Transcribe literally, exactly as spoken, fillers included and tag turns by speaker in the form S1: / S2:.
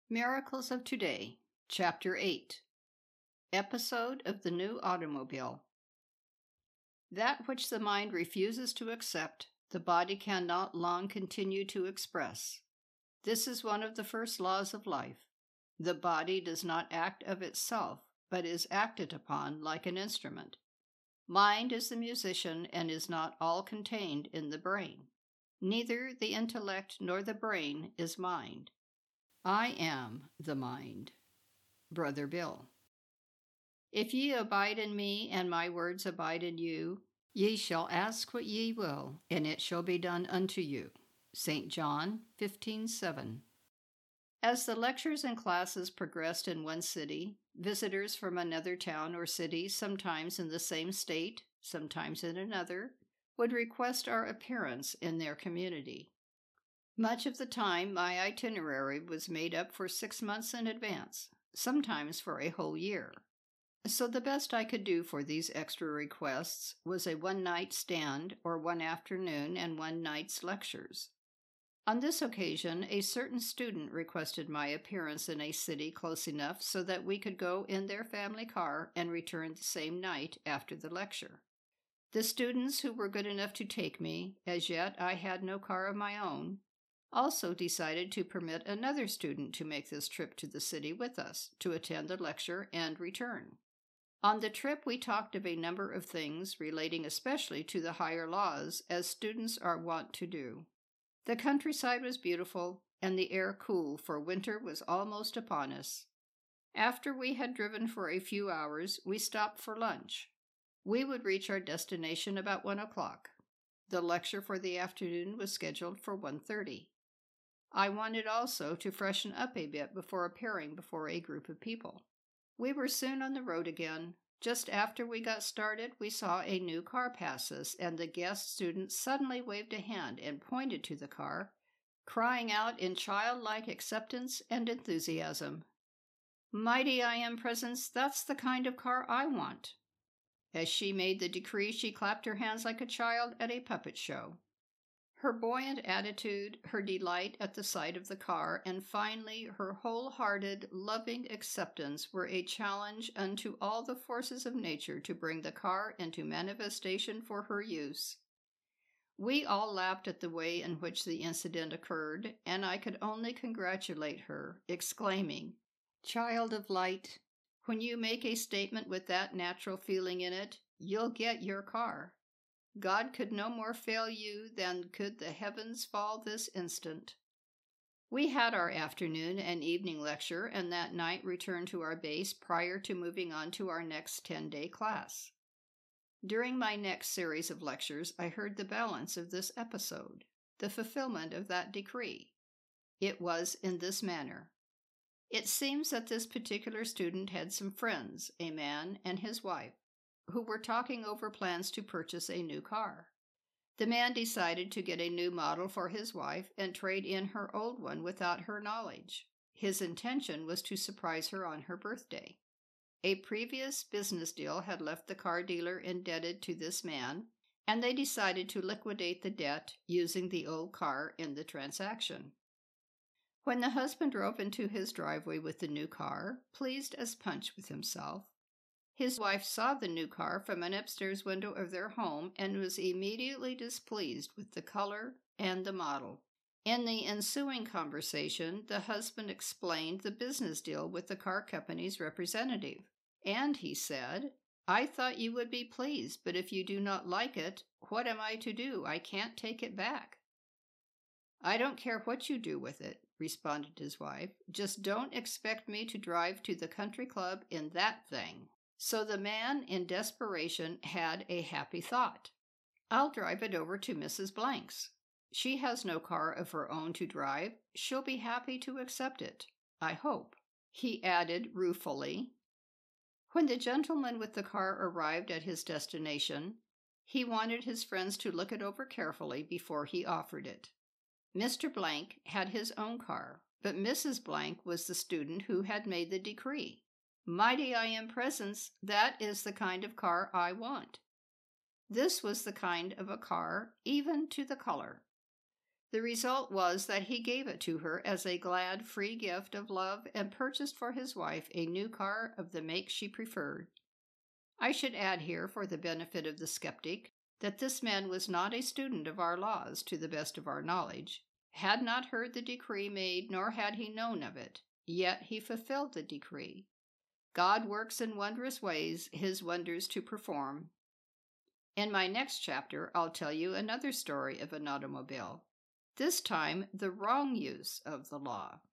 S1: Miracles of Today, Chapter eight, Episode of the New Automobile. That which the mind refuses to accept, the body cannot long continue to express. This is one of the first laws of life. The body does not act of itself, but is acted upon like an instrument. Mind is the musician and is not all contained in the brain. Neither the intellect nor the brain is mind. I am the mind. Brother Bill. If ye abide in me, and my words abide in you, ye shall ask what ye will, and it shall be done unto you. Saint John fifteen seven. As the lectures and classes progressed in one city, visitors from another town or city, sometimes in the same state, sometimes in another, would request our appearance in their community. Much of the time, my itinerary was made up for six months in advance, sometimes for a whole year. So the best I could do for these extra requests was a one-night stand or one afternoon and one night's lectures. On this occasion, a certain student requested my appearance in a city close enough so that we could go in their family car and return the same night after the lecture. The students who were good enough to take me, as yet I had no car of my own, also decided to permit another student to make this trip to the city with us, to attend the lecture and return. On the trip we talked of a number of things relating especially to the higher laws, as students are wont to do. The countryside was beautiful, and the air cool, for winter was almost upon us. After we had driven for a few hours, we stopped for lunch. We would reach our destination about one o'clock. The lecture for the afternoon was scheduled for one thirty. I wanted also to freshen up a bit before appearing before a group of people. We were soon on the road again. Just after we got started, we saw a new car pass us, and the guest student suddenly waved a hand and pointed to the car, crying out in childlike acceptance and enthusiasm, "Mighty I Am Presence, that's the kind of car I want." As she made the decree, she clapped her hands like a child at a puppet show. Her buoyant attitude, her delight at the sight of the car, and finally her wholehearted, loving acceptance were a challenge unto all the forces of nature to bring the car into manifestation for her use. We all laughed at the way in which the incident occurred, and I could only congratulate her, exclaiming, "Child of light, when you make a statement with that natural feeling in it, you'll get your car. God could no more fail you than could the heavens fall this instant." We had our afternoon and evening lecture, and that night returned to our base prior to moving on to our next ten-day class. During my next series of lectures, I heard the balance of this episode, the fulfillment of that decree. It was in this manner. It seems that this particular student had some friends, a man and his wife, who were talking over plans to purchase a new car. The man decided to get a new model for his wife and trade in her old one without her knowledge. His intention was to surprise her on her birthday. A previous business deal had left the car dealer indebted to this man, and they decided to liquidate the debt using the old car in the transaction. When the husband drove into his driveway with the new car, pleased as Punch with himself, his wife saw the new car from an upstairs window of their home and was immediately displeased with the color and the model. In the ensuing conversation, the husband explained the business deal with the car company's representative, and he said, "I thought you would be pleased, but if you do not like it, what am I to do? I can't take it back." "I don't care what you do with it," responded his wife. "Just don't expect me to drive to the country club in that thing." So the man, in desperation, had a happy thought. "I'll drive it over to Missus Blank's. She has no car of her own to drive. She'll be happy to accept it, I hope," he added ruefully. When the gentleman with the car arrived at his destination, he wanted his friends to look it over carefully before he offered it. Mister Blank had his own car, but Missus Blank was the student who had made the decree. "Mighty I Am Presence, that is the kind of car I want." This was the kind of a car, even to the color. The result was that he gave it to her as a glad, free gift of love and purchased for his wife a new car of the make she preferred. I should add here, for the benefit of the skeptic, that this man was not a student of our laws, to the best of our knowledge, had not heard the decree made, nor had he known of it, yet he fulfilled the decree. God works in wondrous ways, his wonders to perform. In my next chapter, I'll tell you another story of an automobile, this time the wrong use of the law.